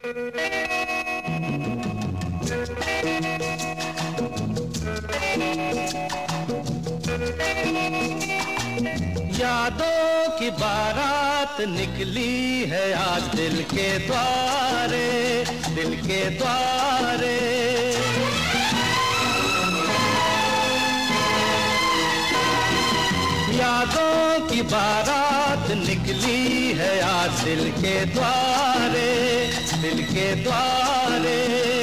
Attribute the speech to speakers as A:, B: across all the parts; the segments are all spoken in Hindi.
A: यादों की बारात निकली है आज दिल के द्वारे, दिल के द्वारे। यादों की बारात निकली है आज दिल के द्वारे, दिल के द्वारे।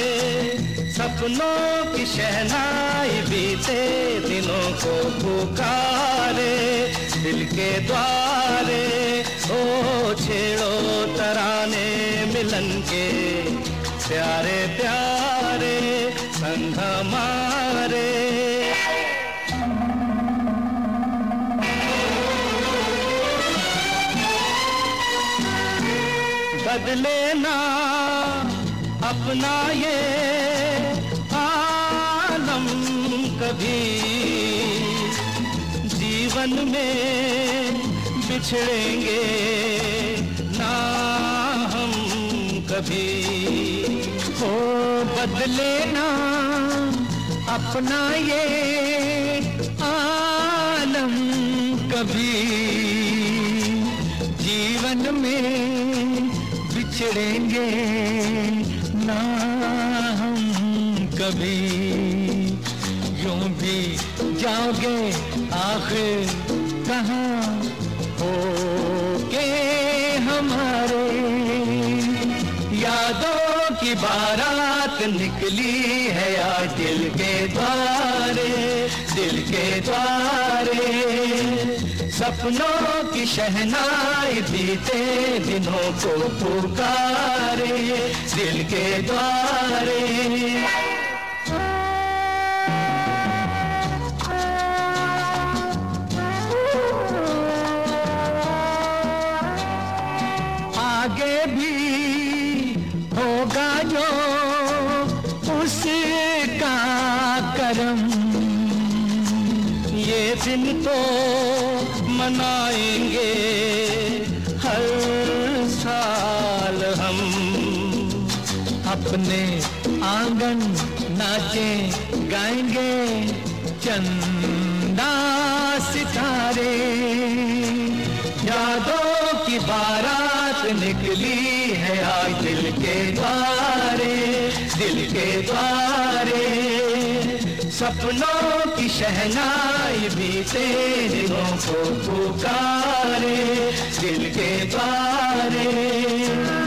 A: सपनों की शहनाई बीते दिनों को पुकारे, दिल के द्वारे। ओ छेड़ो तराने मिलन के प्यारे प्यारे संग हमारे। बदले ना अपना ये आलम कभी, जीवन में बिछड़ेंगे ना हम कभी।
B: हो बदले ना अपना ये आलम कभी, जीवन में बिछड़ेंगे ना हम कभी। यूं भी जाओगे आखिर कहाँ हो के हमारे।
A: यादों की बारात निकली है आज दिल के द्वारे, दिल के द्वारे। सपनों की शहनाई बीते दिनों को पुकारे, दिल के द्वारे।
B: आगे भी होगा जो उसका करम,
A: ये दिन तो मनाएंगे हर साल हम।
B: अपने आंगन नाचे गाएंगे चंदा सितारे।
A: यादों की बारात निकली है आज दिल के द्वारे, दिल के द्वारे। सपनों की शहनाई बीते दिनों को पुकारे, दिल के द्वारे।